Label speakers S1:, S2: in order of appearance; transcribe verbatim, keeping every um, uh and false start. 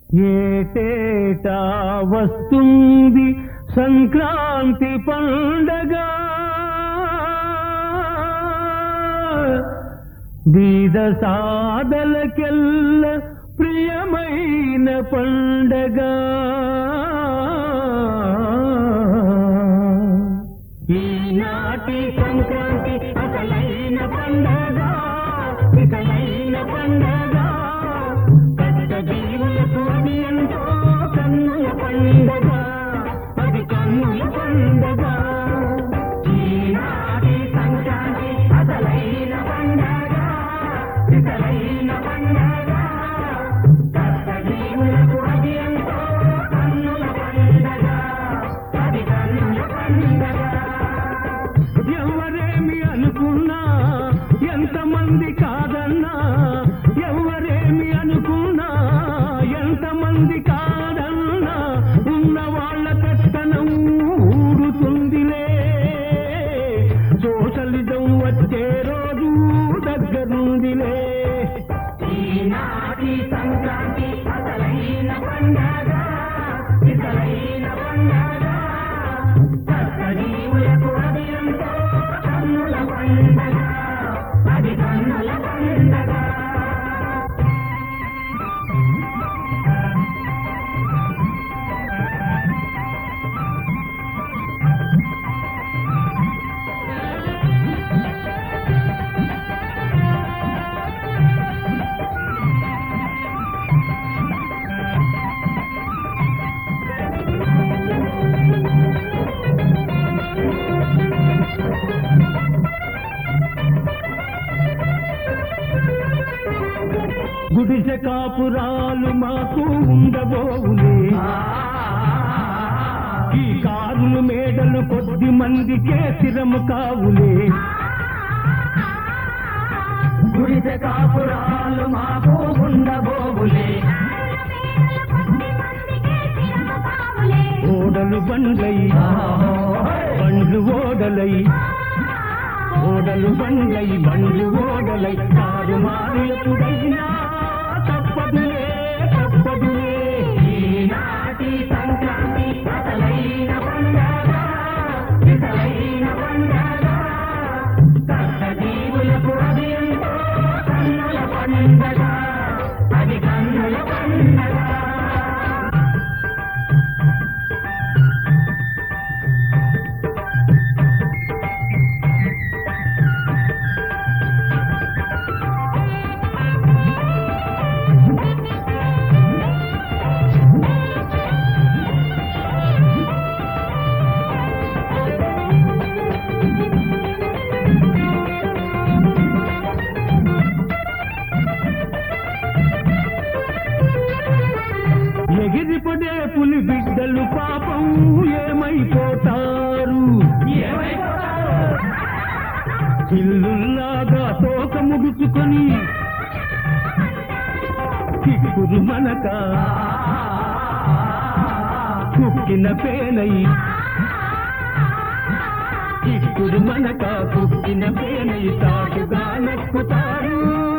S1: ఏటేటా వస్తుంది సంక్రాంతి పండగ, బీద సాదలకెల్ల ప్రియమైన పండగ. ఈనాటి సంక్రాంతి అసలైన పండగ, ఇసలైన పండగ. కష్ట జీవులకు అది ఎంతో కన్నుల పండగ, అది కన్నుల పండగ. ఈనాటి సంక్రాంతి అసలైన పండగ, ఇసలైన పండగ. కష్ట జీవులకు అది ఎంతో కన్నుల పండగ, అది కన్నుల పండగ. ఎవరేమి అనుకున్నా, ఎంతమంది కాదన్నా, ఎవరేమి అనుకున్నా, ఎంతమంది కాదన్నా, ఉన్న వాళ్ళ పెత్తనం ఊరుతుందిలే. సోషలిజం వచ్చే రోజు దగ్గరుందిలే. ఈనాటి సంక్రాంతి అసలైన పండగ, ఇసలైన పండగ. కష్ట జీవులకు అది ఎంతో కన్నుల పండగ, అది కన్నుల పండగ. గుడిసె కాపురాలు మాకు ఉండబోవులే, ఈ కారులు మేడలు కొద్ది మందికే స్థిరము కావులే. గుడిసె కాపురాలు మాకు ఉండబోవులే, ఓడలు బండ్లై బండ్లు ఓడలై, ఓడలు బండ్లై బండ్లు ఓడలై. కారు మారు ఎప్పుడైనా తప్పదులే, తప్పదులే. ఈనాటి సంక్రాంతి అసలైన పండగ, ఇసలైన పండగ. కష్ట జీవులకు అది ఎంతో కన్నుల పండగ, అది కన్నుల పండగ. ఎగిరిపడే పులి బిడ్డలు పాపం ఏమైపోతారు, చిల్లుల్లాగా తోక ముడుచుకొని కిక్కురు మనక కుక్కిన పేనై, కిక్కురు మనక కుక్కిన పేనై సాటుగా నొక్కుతారు.